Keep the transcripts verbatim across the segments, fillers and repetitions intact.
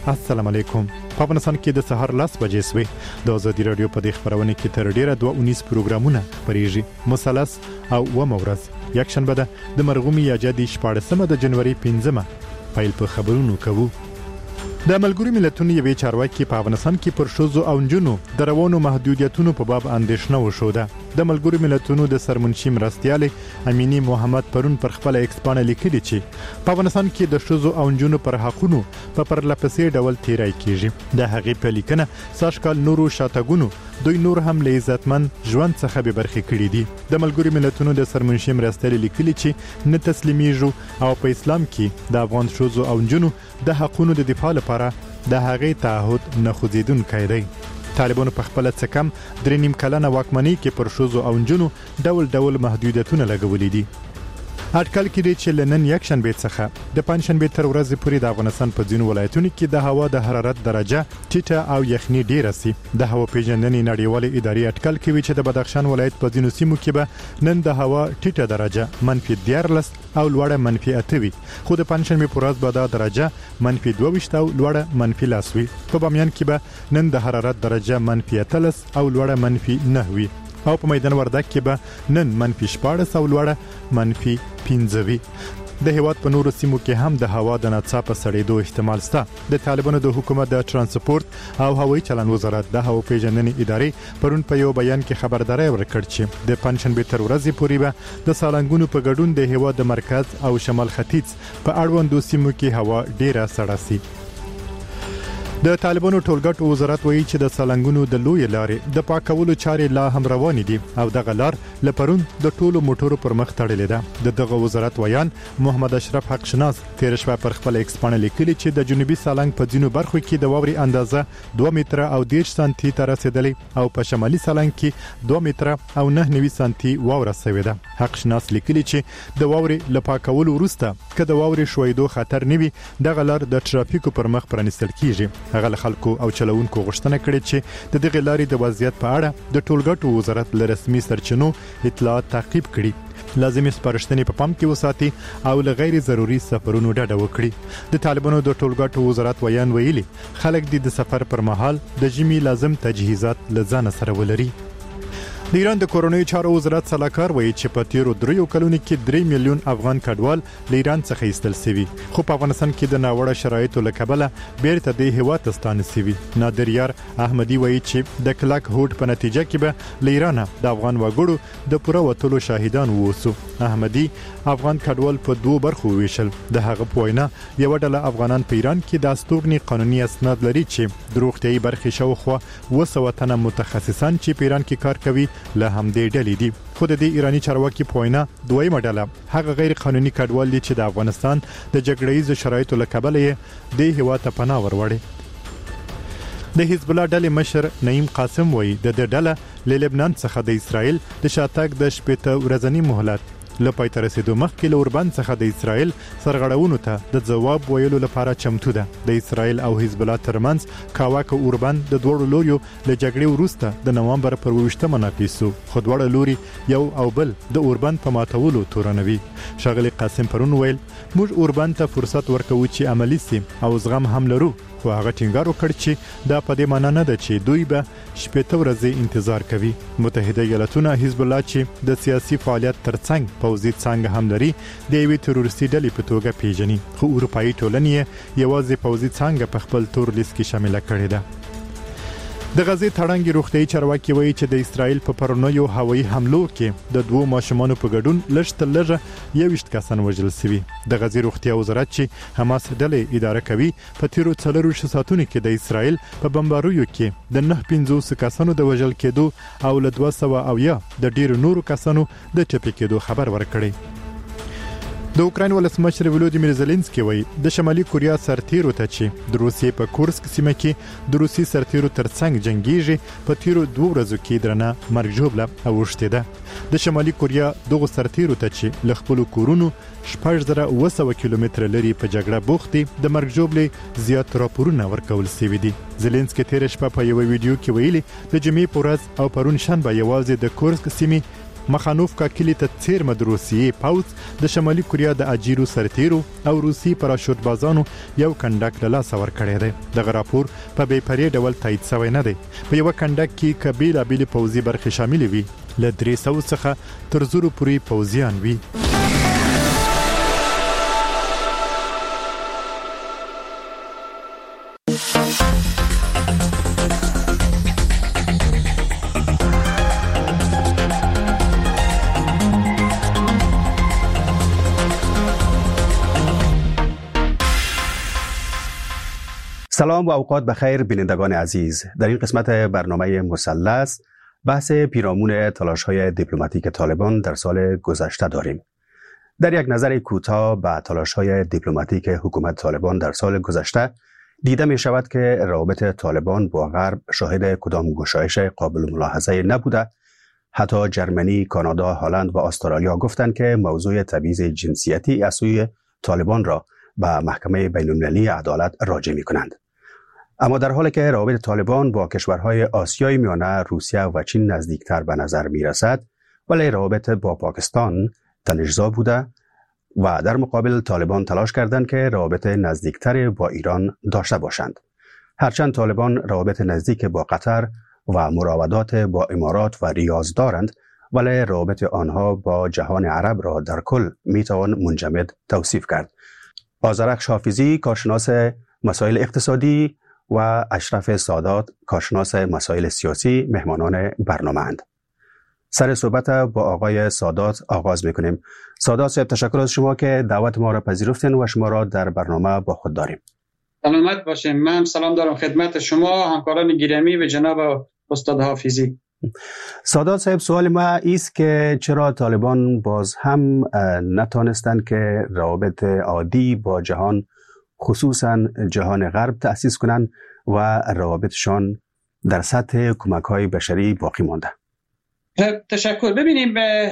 السلام علیکم. په افغانستان کې د سهار لس بجې سوې د ازادي رادیو په دې خبرونه کې تر ډیره دوه اونیس پروګرامونه خپرېږي. مثلث او اوومه ورځ یکشنبه ده د مرغومي یا جدي شپاړسمه د جنوري پنځمه پیل په خبرونو کوو. د ملګرو ملتونو یوې چارواکي په افغانستان کې پر ښځو او نجونو د روانو محدودیتونو په باب اندېښنه وښوده. د ملګرو ملتونو د سرمنشي مرستیال امینی محمد پرون پر خپل ایکس پاڼه لیکلي چې په افغانستان کې د ښځو او نجونو پر حقونو په پرلپسې ډول تیری کیږي. د هغې په لیکنه ساشکال نورو شاتګونو دوی نور هم له عزتمن ژوند څخه به برخې کړي دي. د ملګرو ملتونو د سرمنشي مرستیال لیکلي چې نه تسلیمیږو او په اسلام کې د افغان ښځو او نجونو د حقونو د دفاع لپاره د هغې تعهد نه خوځیدونکی دی. طالبانو په خپل څه کم درې نیم کلنه واکمنۍ کې پر ښځو او نجونو ډول ډول محدودیتونه لګولي دي. اټکل کړي چې لنن یک شنبه څخه د پنځشنبه تر ورځې پورې د افغانستان په ځینو ولایتونو کې د هوا د حرارت درجه ټیټه او یخني ډیره سي. د هوا پیژندنې نړیوالې ادارې اټکل کوي چې د بدخشان ولایت په ځینو سیمو کې به نن د هوا ټیټه درجه منفي دیارلس او لوړه منفي اته وي، خو د پنځشنبه پر ورځ به دا درجه منفي دوه ویشت او لوړه منفي لس وي. په بامیان کې به نن د حرارت درجه منفي اتلس او لوړه منفي نه وي او په میدان وردګ کې به نن منفي شپاړس او لوړه منفي پنځه وي. د هیواد په نورو سیمو کې هم د هوا د ناڅاپه سړېدو احتمال شته. د طالبانو د حکومت د ترانسپورت او هوایي چلند وزارت د هوا پیژندنې ادارې پرون په یو بیان کې خبرداري ورکړه چې د پنځشنبه تر ورځې پورې به د سالنګونو په ګډون د هیواد د مرکز او شمال ختیځ په اړوندو سیمو کې هوا ډیره سړه سي. د طالبانو ټولګټو وزارت وایي چې د سالنګونو د لوی لارې د پاکولو چارې لا هم روانې دي او دغه لار لپرون د ټولو موټرو پر مخ تړلې ده. د دغه وزارت ویان محمد اشرف حق شناس تیر شپه پر خپل ایکس پاڼه لیکلي چې د جنوبي سالنګ په ځینو برخو کې د واوري اندازه دوه متره او دېرش سانتي ته رسیدلې او په شمالي سالنګ کې دوه متره او نه نوي سانتي واوره شوې ده. حق شناس لیکلي چې د واوري لپاکولو وروسته که د واوري شویدو خطر نه وي دغه لار د ترافیکو پر مخ پرانیستل کیږي. هغه له خلکو او چلوونکو غوښتنه کړې چې د دغه لارې د وضعیت په اړه د ټولګټو وزارت له رسمي سرچینو اطلاعات تعقیب کړي، لازمي سپارښتنې په پام کې وساتي او له غیر ضروري سفرونو ډډه وکړي. د طالبانو د ټولګټو وزارت ویان ویلي خلک د سفر پر مهال د ژمي لازم تجهیزات له ځان سره ولري. د ایران د کورونی چارو وزارت سلاکار وایي چې په تیرو دریو کلونو کې درې میلیون افغان کډوال له ایران څخه ایستل شوي، خو په افغانستان کې د ناوړه شرایطو له کبله بیرته د هیواد ته ستانه شوي. نادر یار احمدي وایي چې د کلک هوډ په نتیجه کې به له ایران د افغان وګړو د پوره وتلو شاهدان ووسو. احمدي افغان کډوال په دوه برخو ویشل. د هغه په وینا یو ډله افغانان په ایران کې د استوګنې قانوني اسناد لري چې د روغتیايي برخې شاوخوا اوه سوه تنه متخصصان چې په ایران کې کار کوي له همدې ډلې دي. خو د دې ایرانی چارواکي په وینا دویمه ډله هغه غیر قانوني کډوال دي چې د افغانستان د جګړه ییزو شرایطو له کبله یې د هیواد ته پناه وروړي. د حزب الله ډلې مشر نعیم قاسم وایي د دې ډله له لبنان څخه د اسرائیل د شاتګ د شپږ ورځنی مهلت له پای ته رسیدو مخکې له اوربند څخه د اسرائیل سرغړونو ته د ځواب ویلو لپاره چمتو ده. د اسرائیل او حزب الله ترمنځ کاواکه اوربند د دوړو لوریو له جګړې وروسته د نومبر پر اوویشتمه ناپیل شو، خو دواړه لوري یو او بل د اوربند په ماتولو تورنوي. ښاغلي قاسم پرون ویل موږ اوربند ته فرصت ورکوو چې عملي سي او زغم هم لرو، خو هغه ټینګار وکړ چې دا په دې معنی نه ده چې دوی به شپږ ورځې انتظار کوي. متحده ایالاتونه حزب الله چې د سیاسي فعالیت ترڅنګ پوځي څنګه هم لري د یوې تروریستي ډلې په توګه پیژني، خو اروپایي ټولنې یوازې پوځي څنګه په خپل تور لیست کې شامل کړي ده. د غزې تړنګي روغتيایي چارواکي وایي چې د اسرائیل په پرونیو هوایي حملو کې د دوه ماشومانو په ګډون لږ تر لږه یویشت کسان وژل شوي. د غزې روغتیا وزارت چې حماس ډلې اداره کوي په تیرو څلورویشتو ساعتونو کې د اسرائیل په بمباریو کې د نه پنځوس کسانو د وژل کېدو او له دوه سوه اویا د ډیرو نورو کسانو د ټپي کېدو خبر ورکړی. د اوکراین ولسمشر ولودیمیر زيلنسکي وایي د شمالي کوریا سرتیرو ته چې د روسیې په کورسک سیمه کې د روسي سرتیرو ترڅنګ جنگیږي په تیرو دوه ورځو کې درنه مرګ ژوبله اوښتې ده. د شمالي کوریا دغه سرتیرو ته چې له خپل کورونو شپږ زره اوه سوه کیلومتره لري په جګړه بوخت دي د مرګ ژوبلې زیات راپورونه ورکول شوي دي. زيلنسکي تیر شپه په یو ویډیو کې ویلي د جمعې په ورځ او پرون شنبه یوازې د کورسک سیمې مخانوفکا کلی ته څیرمه د روسیې پوځ د شمالي کوریا د اجیرو سرتیرو او روسي پراشوت بازانو یو کنډک له لاس ور کړی دی. دغه راپور په بې پرې ډول تایید شوی نه دی. په یو کنډک کې کبیله بیل پوځي برخې شامل وي، له درې سوه څخه تر زرو پورې پوځیان وي. سلام و اوقات بخیر بینندگان عزیز. در این قسمت برنامه مثلث بحث پیرامون تلاش‌های دیپلماتیک طالبان در سال گذشته داریم. در یک نظر کوتاه به تلاش‌های دیپلماتیک حکومت طالبان در سال گذشته دیده می شود که روابط طالبان با غرب شاهد کدام گشایش قابل ملاحظه نبوده. حتی جرمنی، کانادا، هلند و استرالیا گفتند که موضوع تبعیض جنسیتی از سوی طالبان را به محکمه بین‌المللی عدالت راجع می کنند. اما در حالی که روابط طالبان با کشورهای آسیای میانه، روسیه و چین نزدیکتر به نظر می رسد، ولی روابط با پاکستان تنش‌زا بوده و در مقابل طالبان تلاش کردند که روابط نزدیکتر با ایران داشته باشند. هرچند طالبان روابط نزدیک با قطر و مراودات با امارات و ریاض دارند، ولی روابط آنها با جهان عرب را در کل می توان منجمد توصیف کرد. آذرخش حافظی، کارشناس مسائل اقتصادی، و اشرف سادات، کارشناس مسائل سیاسی، مهمانان برنامه اند. سر صحبت با آقای سادات آغاز میکنیم. سادات صاحب، تشکر از شما که دعوت ما را پذیرفتین و شما را در برنامه با خود داریم. سلامت باشین. من سلام دارم خدمت شما، همکاران گرامی و جناب استاد حافظی. سادات صاحب، سوال ما است که چرا طالبان باز هم نتانستند که روابط عادی با جهان، خصوصا جهان غرب تأسیس کنند و روابطشان در سطح کمک‌های بشری باقی مانده؟ تشکر. ببینیم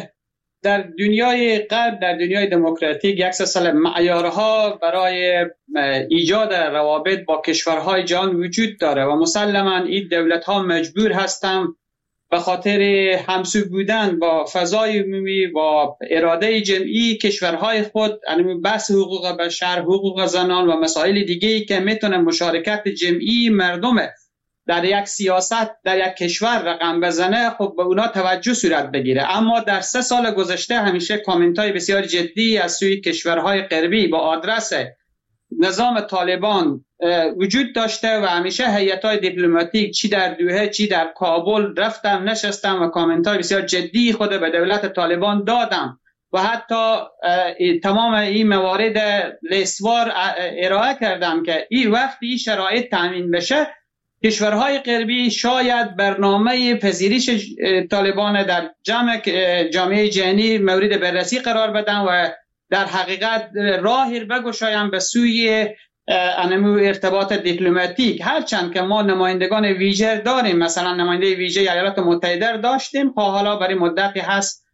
در دنیای غرب، در دنیای دموکراتیک یک سلسله معیارها برای ایجاد روابط با کشورهای جهان وجود داره و مسلماً این دولت‌ها مجبور هستند به خاطر همسو بودن با فضای عمومی و اراده جمعی کشورهای خود، یعنی بحث حقوق بشر، حقوق زنان و مسائل دیگه‌ای که میتونه مشارکت جمعی مردم در یک سیاست در یک کشور رقم بزنه، خب به اونا توجه صورت بگیره. اما در سه سال گذشته همیشه کامنت‌های بسیار جدی از سوی کشورهای غربی با آدرس نظام طالبان وجود داشته و همیشه هیئت‌های دیپلماتیک چی در دوحه چی در کابل رفتن نشستن و کامنت‌های بسیار جدی خود به دولت طالبان دادن و حتی تمام این موارد لیستوار ارائه کردن که این وقتی این شرایط تامین بشه، کشورهای غربی شاید برنامه پذیرش طالبان در جمع جامعه جهانی مورد بررسی قرار بدن و در حقیقت راهی بگشایم به سوی انمو ارتباط دیپلماتیک. هرچند که ما نمایندگان ویژه داریم، مثلا نماینده ویژه ایالات متحده داشتیم، حالا برای مدتی هست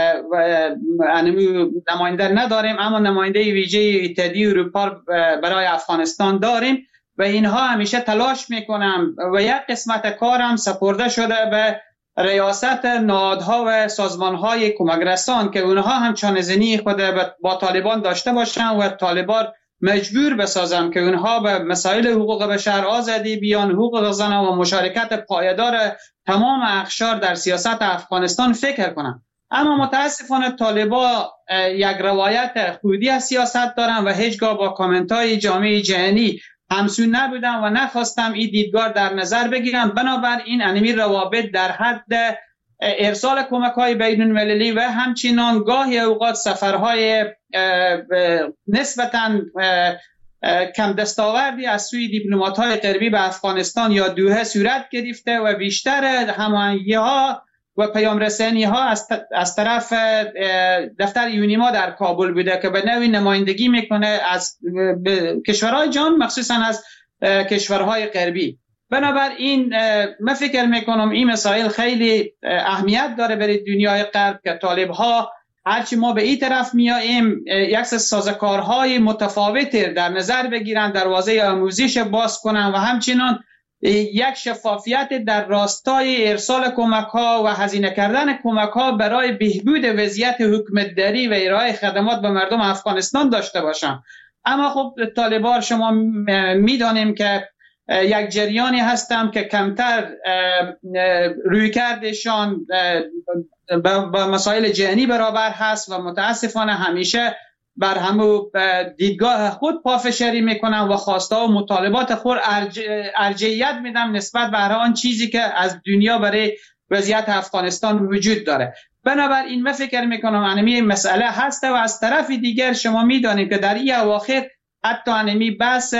انمو نماینده نداریم، اما نماینده ویژه اتحادیه اروپا برای افغانستان داریم و اینها همیشه تلاش میکنم و یک قسمت کارم سپرده شده به ریاست نهادها و سازمانهای کمک رسان که اونها هم چانه‌زنی خود با طالبان داشته باشن و طالبان مجبور بسازن که اونها به مسائل حقوق بشر، آزادی بیان، حقوق زنان و مشارکت پایدار تمام اقشار در سیاست افغانستان فکر کنن. اما متاسفانه طالبان یک روایت خودی از سیاست دارن و هیچگاه با کامنت‌های جامعه جهانی همسو نبودن و نخواستم این دیدگاه در نظر بگیرم. بنابراین انمی روابط در حد ارسال کمک‌های بین‌المللی و همچنان گاهی اوقات سفرهای نسبتاً کم دستاوردی از سوی دیپلمات‌های غربی به افغانستان یا دوحه صورت گرفته و بیشتر هماهنگی‌ها و پیام رسانی‌ها از, از طرف دفتر یونیما در کابل بوده که به نوعی نمایندگی میکنه از کشورهای جهان، مخصوصاً از کشورهای غربی. بنابراین من فکر میکنم این مسائل خیلی اهمیت داره برای دنیای غرب که طالب‌ها هرچی ما به این طرف میاییم یک سازوکارهای متفاوتی در نظر بگیرن، دروازه آموزش باز کنن و همچنان یک شفافیت در راستای ارسال کمک ها و هزینه کردن کمک ها برای بهبود وضعیت حکومتداری و ارائه خدمات به مردم افغانستان داشته باشم. اما خب طالبان شما میدانیم که یک جریانی هستم که کمتر رویکردشان با مسائل جهانی برابر هست و متاسفانه همیشه بر همو دیدگاه خود پافشاری میکنن و خواسته و مطالبات خود ارج... ارجحیت میدن نسبت به هر آن چیزی که از دنیا برای وضعیت افغانستان وجود داره. بنابراین من فکر میکنم انمی مسئله هست و از طرف دیگر شما میدانید که در این اواخر حتی انمی بحث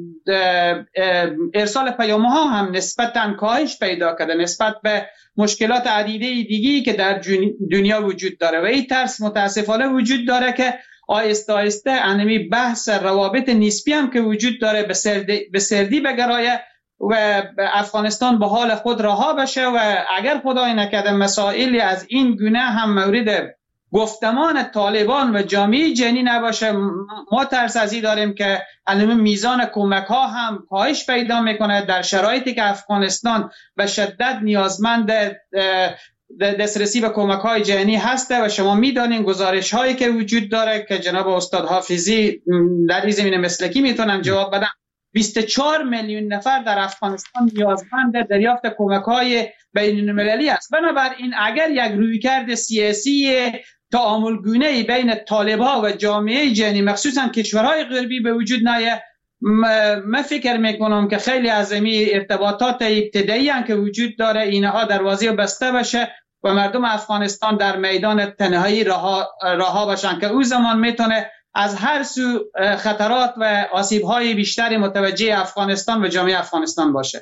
ارسال پیامه ها هم نسبتاً کاهش پیدا کرده نسبت به مشکلات عدیده دیگی که در دنیا وجود داره و این ترس متاسفانه وجود داره که آهسته آهسته انمی بحث روابط نسبی هم که وجود داره به سردی, به سردی بگرایه و افغانستان به حال خود رها بشه و اگر خدای نکرده مسائلی از این گونه هم مورد گفتمان طالبان و جامعه جهانی نباشه، ما ترس از این داریم که الان میزان کمک ها هم کاهش پیدا میکنه در شرایطی که افغانستان به شدت نیازمند دسترسی به کمک های جهانی هسته و شما میدانین گزارش هایی که وجود داره که جناب استاد حافظی در این زمینه مسلکی میتونن جواب بدن. بیست و چهار میلیون نفر در افغانستان نیازمند دریافت کمک های بین المللی است. بنابراین اگر یک رویکرد سیاسی تعاملگونه بین طالبان و جامعه جهانی مخصوصا کشورهای غربی به وجود نیاید، من فکر میکنم که خیلی از این ارتباطات ابتدایی هم که وجود داره اینها دروازه بسته بشه و مردم افغانستان در میدان تنهایی رها رها باشن که او زمان میتونه از هر سو خطرات و آسیب‌های بیشتری متوجه افغانستان و جامعه افغانستان باشه.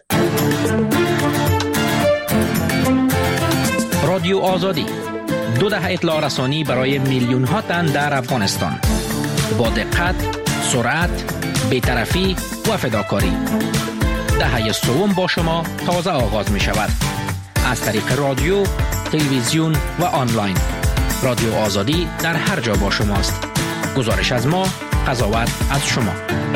رادیو آزادی، دو دهه اطلاع رسانی برای میلیون ها تن در افغانستان، با دقت، سرعت، بی‌طرفی و فداکاری. دهه سوم با شما تازه آغاز می شود. از طریق رادیو، تلویزیون و آنلاین. رادیو آزادی در هر جا با شماست. گزارش از ما، قضاوت از شما.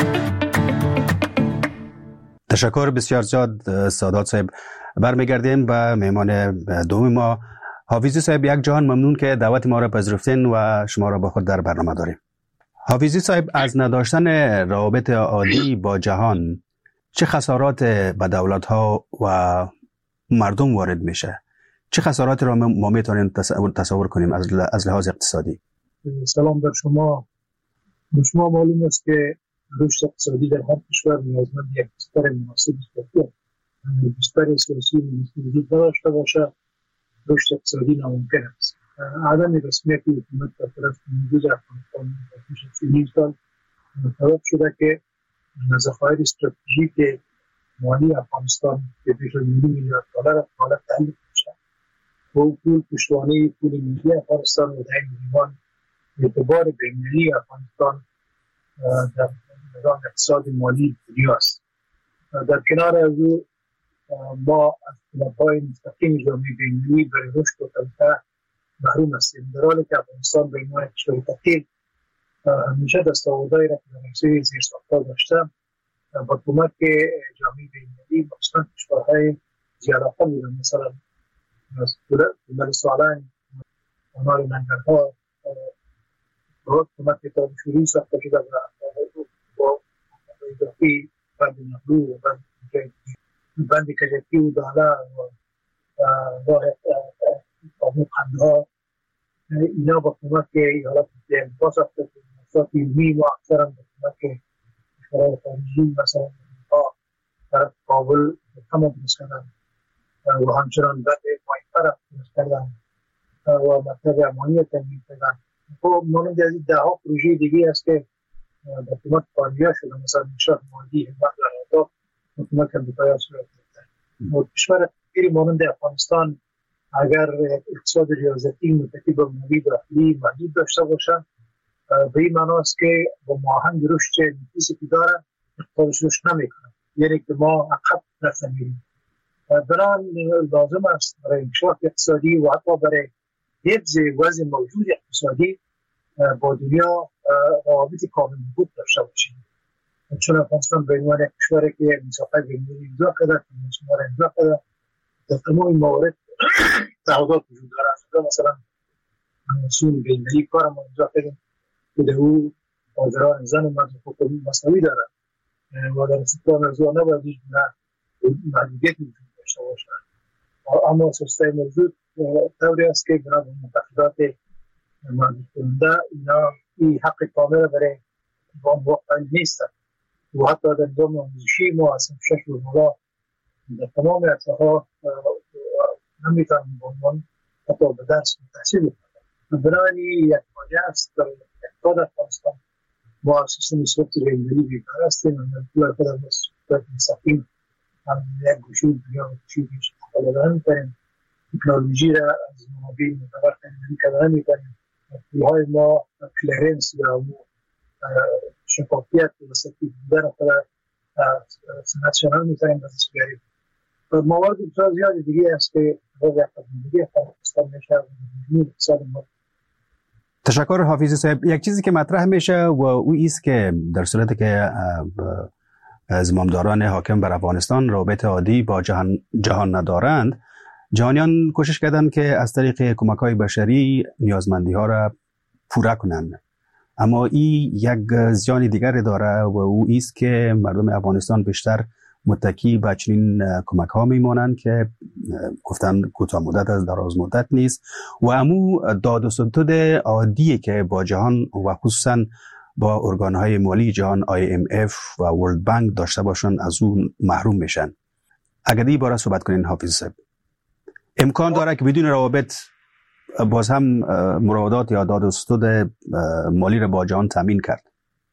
تشکر بسیار زیاد سادات صاحب. برمیگردیم به مهمان دوم ما، حافظی صاحب. یک جهان ممنون که دعوت ما را پذیرفتین و شما را با خود در برنامه داریم. حافظی صاحب، از نداشتن روابط عادی با جهان چه خسارات به دولت‌ها و مردم وارد میشه؟ چه خسارات را ما میتونیم تصور کنیم از لحاظ اقتصادی؟ سلام بر شما. به شما معلوم است که رشد اقتصادی در هر کشور نیازمند یک بستر مناسب است. بستر سیاسی وجود داشته باشه، رشد اقتصادی ناممکن است. عدم رسمیت حکومت در طرف موجود افغانستان در پیش از چهل سال سبب شده که ذخایر استراتژیک مالی افغانستان که بیش از نیم میلیارد دلار حالت تحلیل میشه و پول پشتوانه پول ملی افغانستان و در این میان اعتبار بین‌المللی افغانستان در نظام اقتصاد مالی دنیاست. در کنار از او ما از کمک‌های مستقیم جامعه بین‌المللی برای رشد و توسعه محروم هستیم، در حالی که افغانستان به عنوان کشور فقیر همیشه دستاوردهایی را که در حوزه زیرساخت‌ها داشته با کمک جامعه بین‌المللی مخصوصاً کشورهای زیادتر بودن، مثلا دولت سالنگ، آنار ننگرها با کمک تابشوری ساخته شده با اضافی بند نهرو و بند کجکی و داله و راه قانون قندها، اینا با کمک ایالات متحده با ساخته شده مؤسسات علمی و اکثرا با کمک کشورهای خارجی مثلا امریکا در کابل هم درست کردن و همچنان بند مایفر درست کردن و مکتب امانی تنظیم کردن. خب مانند از این ده ها پروژه دیگه است که با کمک کانیا شده، مثلا انشاء مالی همت و اهداف با کمک امریکایی صورت گرفته. و کشور فقیری مانند افغانستان اگر اقتصاد ریاضتی متکی به مولی داخلی محدود داشته باشند، به این معنی است که با ماهنگ رشد نفیسی که داره اقتصادش رشد نمیکنه، یعنی که ما عقب رفته میریم. بنابراین لازم است برای انکشاف اقتصادی و حتی برای حفظ وضع موجود اقتصادی با دنیا روابط کامل بود داشته باشیم. چون افغانستان به عنوان کشوری که مسافت بین‌المللی امضا کرده، شمار امضا کرده، در تمام این موارد تعهدات وجود داره. مثلا اصول بین‌المللی کار ما امضا کردیم که در او حاضران زن و مرد حقوق مساوی داره و در استقلال موضوع نباید هیچ محدودیتی وجود داشته باشه. اما اساسای موضوع طوری است که بنا به معتقدات محدود کننده اینا این حق کامل برای نظام واقعی نیست و حتی در نظام آموزشی ما اصلا شکل و مولا در تمام ارتها نمیتونیم به عنوان حتی به درس تحصیل بکنیم. بنابراین یک واجه است در اقتصاد افغانستان ما سیستم سوخت بین‌المللی بیکار هستیم و در طول خود از مستقیم هم یک گوشی یا گوشی بیش استفاده نمی‌کنیم. تکنولوژی را از منابع معتبر استفاده نمی‌کنیم. پول‌های ما کلرنس یا شفافیت و سطحی بودن خود صنعت شنان می‌کنیم دستش بیاریم. موارد بسیار زیادی دیگه است که وضع اقتصادی افغانستان میشه و اقتصاد ما. تشکر حافظی صاحب. یک چیزی که مطرح میشه و او است که در صورتی که زمامداران حاکم بر افغانستان رابطه عادی با جهان, جهان ندارند، جهانیان کوشش کردند که از طریق کمک‌های بشری نیازمندی ها را پورا کنند. اما این یک زیان دیگر داره و او است که مردم افغانستان بیشتر متکی به چنین کمک ها میمانند که گفتن کوتاه مدت از دراز مدت نیست و امو داد و ستد عادی که با جهان و خصوصا با ارگان های مالی جهان آی ام اف و ورلد بانک داشته باشن از اون محروم میشن. اگر دی باره صحبت کنین حافظ صاحب، امکان داره که بدون روابط باز هم مراودات یا داد و ستد مالی را با جهان تامین کرد؟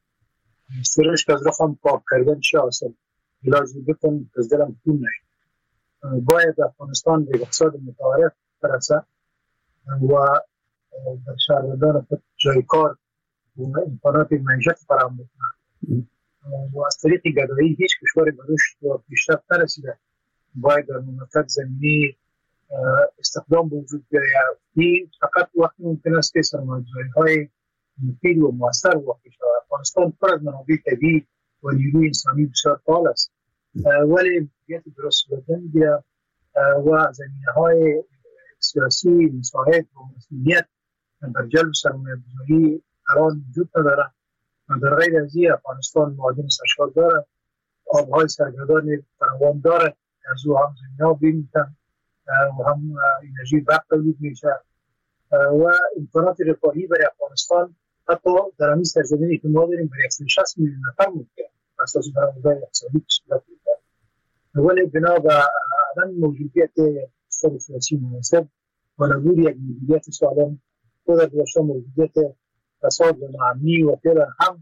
سرش که از رخم پاک کردن چه آسان لازم بکن از دلم پول نهید. باید افغانستان به اقتصاد متعارف برسه و در شهروندان خود جای کار و امکانات معیشت فراهم بکنه و از طریق گدایی هیچ کشور به رشد و پیشرفت نرسیده. باید در مملکت زمینی استخدام به وجود بیاید. این فقط وقتی ممکن است که سرمایه‌گذاری‌های مفید و مؤثر واقع شود. افغانستان پر از منابع طبیعی و نیروی انسانی بسیار فعال است، ولی مدیریت درست صورت نمی‌گیرد و زمینه‌های سیاسی مساعد و مسئولیت در جلب سرمایه‌گذاری الان وجود ندارد. در غیر از این افغانستان معادن سرشار دارد، آب‌های سرگردان فراوان دارد، از او هم زمینه‌ها بیمی‌تن و هم انرژی برق تولید میشه و امکانات رفاهی برای افغانستان حتی در همین سرزمینی که ما داریم برای صد و شصت میلیون نفر ممکن اساس برآورده اقتصادی صورت می‌گیرد. ولی بنا به عدم موجودیت اقتصاد سیاسی مناسب و نبود یک مدیریت سالم و در داشتن موجودیت فساد و ناامنی و فعلا هم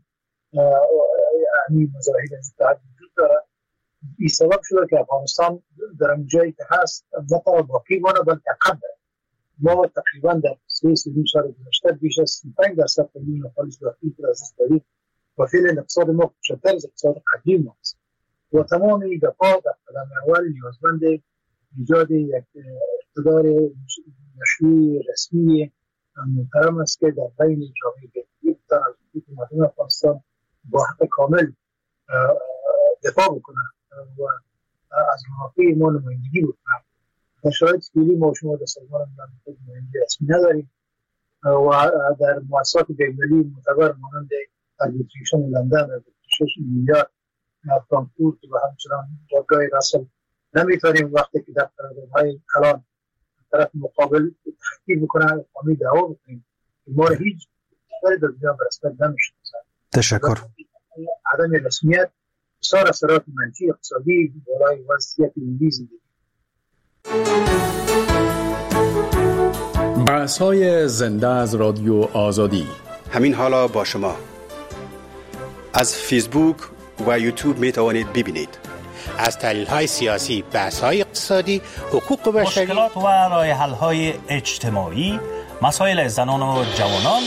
همین مظاهر از اتحاد وجود دارد. این سبب شده که افغانستان در این جایی که هست نه تنها باقی مانه بلکه عقب دارد. ما تقریبا در سه سه سال گذشته بیش از سی و پنج درصد تولید ناخالص داخلی را از دست دادیم و فعلا اقتصاد ما کوچکتر از اقتصاد قدیم است و تمام این دفعات در قدم اول نیازمند ایجاد یک اقتدار مشروع رسمی محترم است که در بین جامعه بهایی در مردم افغانستان با حق کامل دفاع بکنه و از منافع ما نمایندگی بکنه. در شرایط فعلی ما شما در سازمان ملل نمایندگی رسمی نداریم و در مؤسسات بین‌المللی معتبر مانند اربیتریشن لندن، اربیتریشن نیویورک، فرانکفورت و همچنان جایگاه رسل نمیتونیم وقتی که در قراردادهای کلان طرف مقابل تحقیق بکنن قانونی دعوا بکنیم که ما را هیچ کشوری در دنیا به رسمیت نمی‌شناسد. تشکر. عدم رسمیت بسیار اثرات منفی اقتصادی برای وضعیت ملی زندگی. بحث‌های زنده از رادیو آزادی همین حالا با شما از فیسبوک و یوتیوب می توانید ببینید. از تحلیل‌های سیاسی، بحث‌های اقتصادی، حقوق بشری، مشکلات و راه حل‌های اجتماعی، مسائل زنان و جوانان.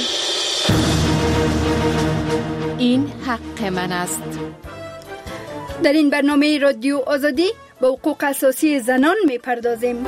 این حق من است. در این برنامه رادیو آزادی به حقوق اساسی زنان می‌پردازیم.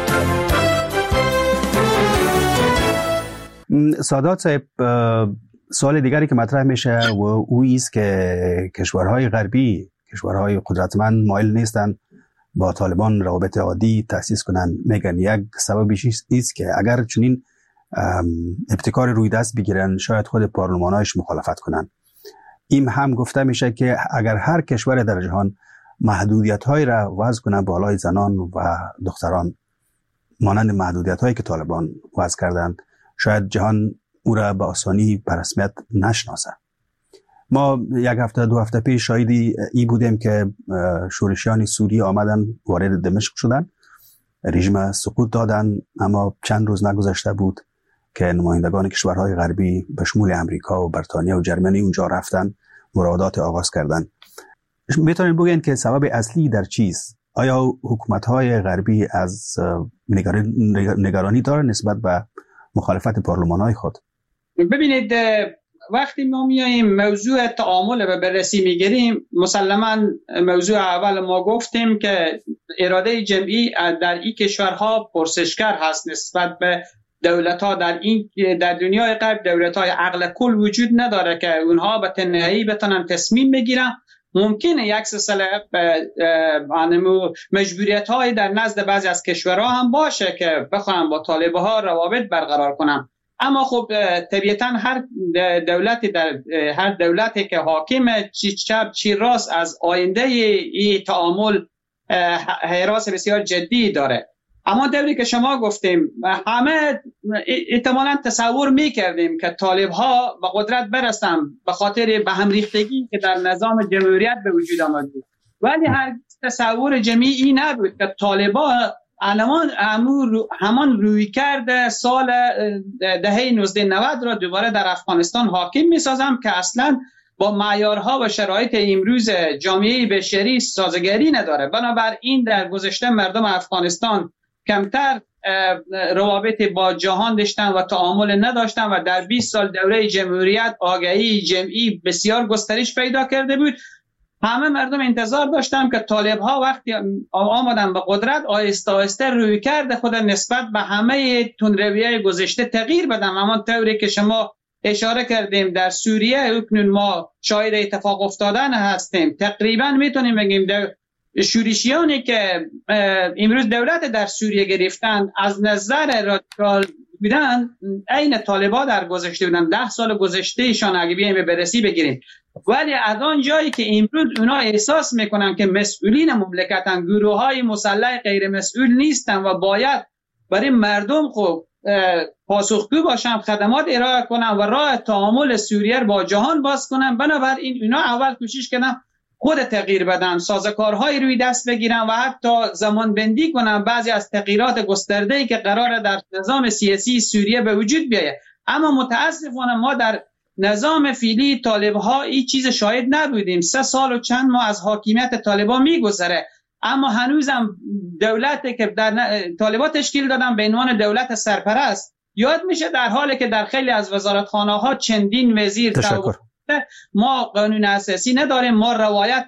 سادات صاحب، سوال دیگری که مطرح میشه و او است که کشورهای غربی، کشورهای قدرتمند مایل نیستند با طالبان روابط عادی تأسیس کنند. میگن یک سببش است که اگر چنین ابتکار روی دست بگیرن شاید خود پارلمانایش مخالفت کنند. این هم گفته میشه که اگر هر کشور در جهان محدودیت‌هایی را وضع کنه بالای زنان و دختران مانند محدودیت‌هایی که طالبان وضع کردند، شاید جهان او را به آسانی به رسمیت نشناسه. ما یک هفته دو هفته پیش شاهدی ای بودیم که شورشیان سوریه آمدن وارد دمشق شدن، رژیم سقوط دادن، اما چند روز نگذشته بود که نمایندگان کشورهای غربی به شمول امریکا و بریتانیا و جرمنی اونجا رفتن، مراودات آغاز کردن. میتونین بگین که سبب اصلی در چیست؟ آیا حکومت‌های غربی از نگرانی داره نسبت به مخالفت پارلمان‌های خود؟ ببینید، وقتی ما میاییم موضوع تعامل و بررسی میگیریم، مسلماً موضوع اول ما گفتیم که اراده جمعی در این کشورها پرسشگر هست نسبت به دولت‌ها. در این در دنیای غرب دولت‌های عقل کل وجود نداره که اونها به تنهایی بتونن تصمیم بگیرن. ممکنه یک سلسله مجبوریت‌های در نزد بعضی از کشورها هم باشه که بخوان با طالب‌ها روابط برقرار کنن، اما خب طبیعتاً هر دولتی در هر دولتی که حاکم چی چپ چی راست از آینده این تعامل حراس بسیار جدی داره. اما دوری که شما گفتیم همه احتمالاً تصور میکردیم که طالب‌ها به قدرت برسن به خاطر به هم ریختگی که در نظام جمهوریت به وجود آمد، ولی هر تصور جمعی نبود که طالب‌ها همان همان روی کرده سال دهه نوزده نود را دوباره در افغانستان حاکم میسازم که اصلا با معیارها و شرایط امروز جامعه بشری سازگاری نداره. بنابراین در گذشته مردم افغانستان کمتر روابط با جهان داشتن و تعامل نداشتن و در بیست سال دوره جمهوریت آگاهی جمعی بسیار گسترش پیدا کرده بود. همه مردم انتظار داشتن که طالب‌ها وقتی آمدن به قدرت آهسته آهسته روی کرده خود نسبت به همه تندروی‌های گذشته تغییر بدن. اما طوری که شما اشاره کردیم در سوریه اکنون ما شاهد اتفاق افتادن هستیم. تقریبا میتونیم بگیم شورشیانی که امروز دولت در سوریه گرفتن از نظر رادیکال بودن عین طالبان در گذشته بودن. ده سال گذشته ایشان اگه بیایم بررسی بگیریم، ولی از آن جایی که امروز اونا احساس میکنن که مسئولین مملکتن، گروه های مسلح غیر مسئول نیستن و باید برای مردم خب پاسخگو باشن، خدمات ارائه کنن و راه تعامل سوریه با جهان باز کنن. بنابراین اونا اول کوشش کردن خود تغییر بدن، سازوکارهای روی دست بگیرن و حتی زمان بندی کنن بعضی از تغییرات گسترده‌ای که قراره در نظام سیاسی سوریه به وجود بیاید. اما متاسفانه ما در نظام فعلی طالب‌ها این چیز شاهد نبودیم. سه سال و چند ماه از حاکمیت طالبان میگذره، اما هنوزم دولتی که در طالبان تشکیل دادن به عنوان دولت سرپرست یاد میشه، در حالی که در خیلی از وزارتخانه‌ها چندین وزیر تشکر. ما قانون اساسی نداریم، ما روایت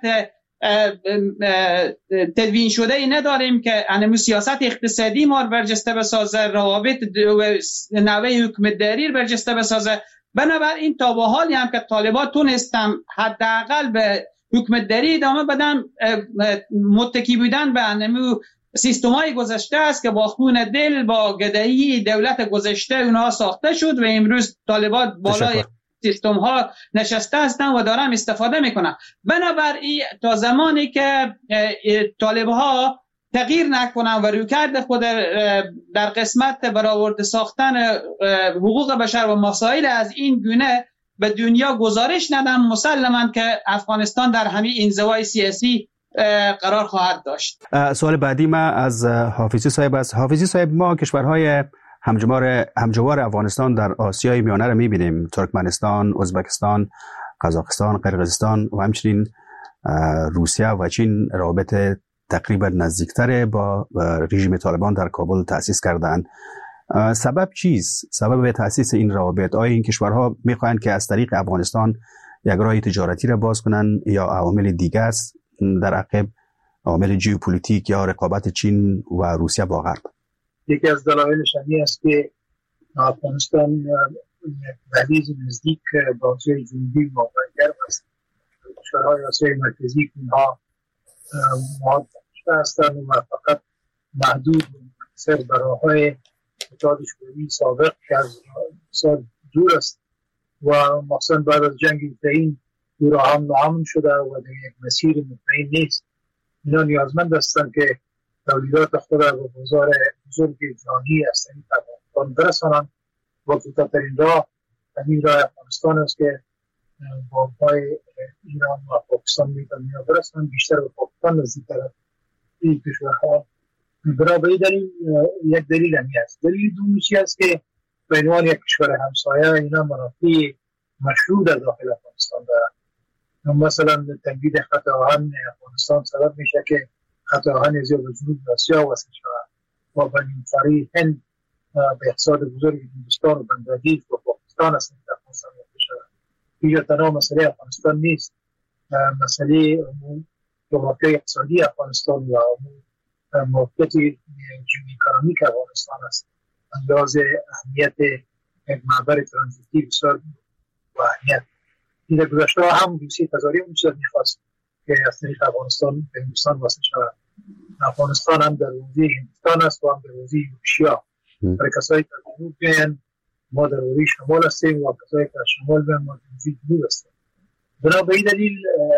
تدوین شده ای نداریم که انمو سیاست اقتصادی ما برجسته بسازه، روابط نوع حکومتداری برجسته بسازه. بنابراین تا به حالی هم که طالبان تونستن حداقل به حکومتداری ادامه بدن، متکی بودن به انمو سیستم‌های گذشته است که با خون دل با گدایی دولت گذشته اونها ساخته شد و امروز طالبان بالای سیستم ها نشسته هستن و دارن استفاده میکنن. بنابراین تا زمانی که طالب ها تغییر نکنن و رویکرد خود در قسمت برآورده ساختن حقوق بشر و مسائل از این گونه به دنیا گزارش ندن، مسلماً که افغانستان در همین انزوای سیاسی قرار خواهد داشت. سوال بعدی ما از حافظی صاحب است. حافظی صاحب، ما کشورهای همجوار همجوار افغانستان در آسیای میانه را می‌بینیم، ترکمنستان، ازبکستان، قزاقستان، قرقیزستان و همچنین روسیه و چین روابط تقریبا نزدیکتر با رژیم طالبان در کابل تأسیس کردند. سبب چیست؟ سبب تأسیس این روابط؟ آیا این کشورها می‌خواهند که از طریق افغانستان یک راه تجارتی را باز کنند یا عوامل دیگر است در عقب، عوامل ژئوپلیتیک یا رقابت چین و روسیه با غرب؟ یکی از دلایلش این است که افغانستان دهلیز نزدیک با آسیای جنوبی واقع گرم است. کشورهای آسیای مرکزی که اینها مواد هستند و فقط محدود منحصر به راه‌های اتحادیه سابق که از بسیار دور است و مثلا بعد از جنگ اوکراین دور هم ناامن شده و در یک مسیر مطمئن نیست. اینا نیازمند هستند که تولیدات خود را به بازار بزرگ جهانی است این افغانستان برسانند و کوتاه‌ترین راه همین راه افغانستان است که با پای ایران و پاکستان میتونن برسانند، بیشتر به پاکستان نزدیک‌تر است این کشورها. برای دلیل یک دلیل همی است. دلیل دومی است که به عنوان یک کشور همسایه اینا منافع مشروع در داخل افغانستان دارند. مثلا تنبید خط آهن افغانستان سبب میشه که خط آهن از جنوب آسیا وصل شود و به نیمکره هند به اقتصاد بزرگ هندوستان و بنگلادیش و پاکستان است در افغانستان وصل شود. اینجا تنها مسئله افغانستان نیست، مسئله جغرافیای اقتصادی افغانستان و موقعیت جیواکارانی که افغانستان است انداز اهمیت یک معبر ترانزیتی بسیار و اهمیت. این در گذشته هم روسیه تزاری میشد میخواست که از طریق افغانستان به هندوستان وصل شود. افغانستان هم در حوزه هندوستان است و هم در حوزه یورشیا. برای کسایی که جنوب بیان ما در حوزه شمال هستیم و کسایی که شمال بیان ما در حوزه جنوب هستیم. بنا به این دلیل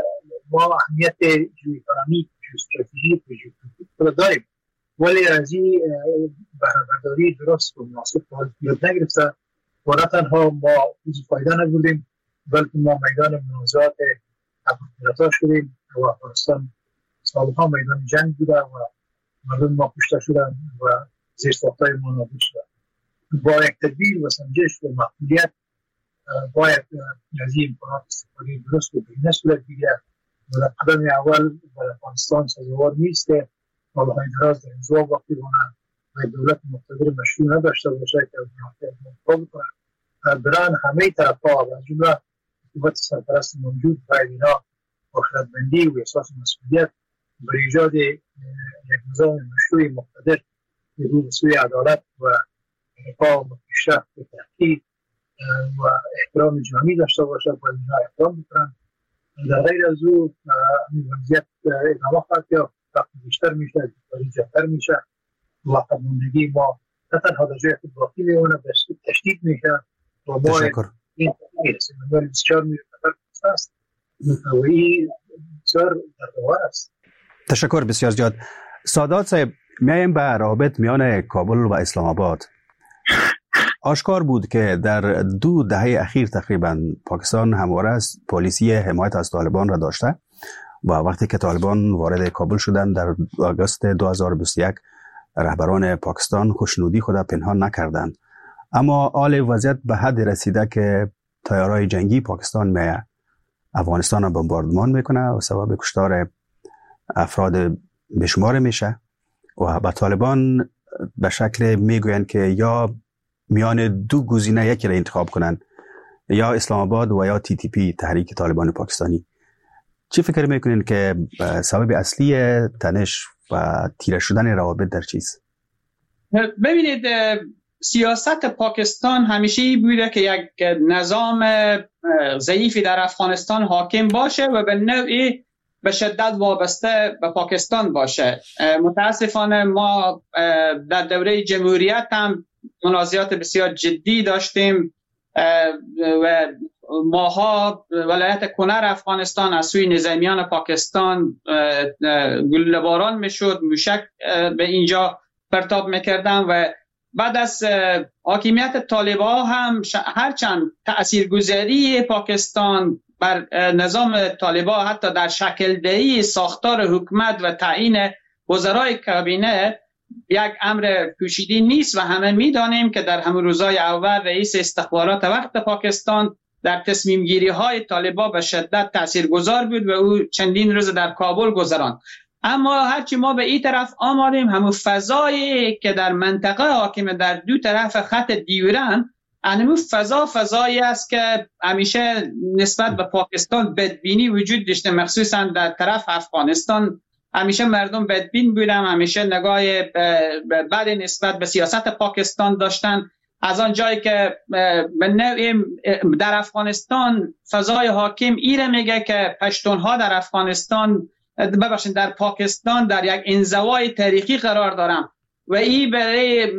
ما اهمیت جیواکارانی استراتژی رو داریم، ولی از این بهره‌برداری درست و مناسب یاد نگرفته و نه تنها ما هیچ فایده نبردیم بلکه ما میدان منازعات ابوالفضل شدیم و افغانستان سالها میدان جنگ بوده و مردم ما کشته شدن و زیر ساختای ما نابود شدن. با یک تدبیر و سنجش و مسئولیت باید از این امکانات استفاده درست و بهینه صورت بگیرد و در قدم اول در افغانستان سازوار نیست که سالهای دراز در انزوا باقی بماند و دولت مقتدر مشروع نداشته باشه که از منافع دفاع بکنند. برای همه طرف‌ها و از جمله حکومت سرپرست موجود باید اینا با خردمندی و احساس مسئولیت برای ایجاد یک نظام مشروع مقتدر که رو به سوی عدالت و رفاه و پیشرفت و تحقیق و احترام جهانی داشته باشه باید اینا احترام بکنند. در غیر از او این وضعیت ادامه خواهد یافت، وقتی بیشتر میشه، دیکتاتوری جهتر میشه و فرماندگی ما نه تنها در جای خود باقی میمونه تشدید میشه و ما این میرسیم ولی بسیار میرسیم است و این بسیار در دوار است. تشکر بسیار زیاد. سادات صاحب، میایم به روابط میان کابل و اسلام آباد. آشکار بود که در دو دهه اخیر تقریبا پاکستان همواره از پالیسی حمایت از طالبان را داشته و وقتی که طالبان وارد کابل شدند در آگوست دو هزار و بیست و یک رهبران پاکستان خوشنودی خود پنهان نکردند، اما حال وضعیت به حد رسیده که تیارهای جنگی پاکستان می افغانستان را بمباردمان میکنه و سبب کشتار افراد بشمار میشه و به طالبان به شکل میگویند که یا میان دو گزینه یکی را انتخاب کنند، یا اسلام آباد و یا تی تی پی، تحریک طالبان پاکستانی. چی فکر میکنین که سبب اصلی تنش و تیره شدن روابط در چیست؟ ببینید، سیاست پاکستان همیشه ای بوده که یک نظام ضعیفی در افغانستان حاکم باشه و به نوعی به شدت وابسته به پاکستان باشه. متاسفانه ما در دوره جمهوریت هم منازعات بسیار جدی داشتیم و ماها ولایت کنر افغانستان از سوی نظامیان پاکستان گلوله‌باران میشد، موشک به اینجا پرتاب میکردن و بعد از حاکمیت طالبان هم هرچند تاثیرگذاری پاکستان بر نظام طالبان حتی در شکل دهی ساختار حکومت و تعیین وزرای کابینه یک امر پوشیده نیست و همه میدانیم که در همون روزهای اول رئیس استخبارات وقت پاکستان در تصمیم گیری های طالبان به شدت تاثیرگذار بود و او چندین روز در کابل گذراند. اما هرچی ما به این طرف آماریم، همون فضایی که در منطقه حاکم در دو طرف خط دیورن، همون فضا فضایی است که همیشه نسبت به پاکستان بدبینی وجود داشته، مخصوصا در طرف افغانستان همیشه مردم بدبین بودن، همیشه نگاه بعد نسبت به سیاست پاکستان داشتن از آن جایی که در افغانستان فضای حاکم ایره میگه که پشتون ها در افغانستان ببخشید در پاکستان در یک انزوای تاریخی قرار دارن و این برای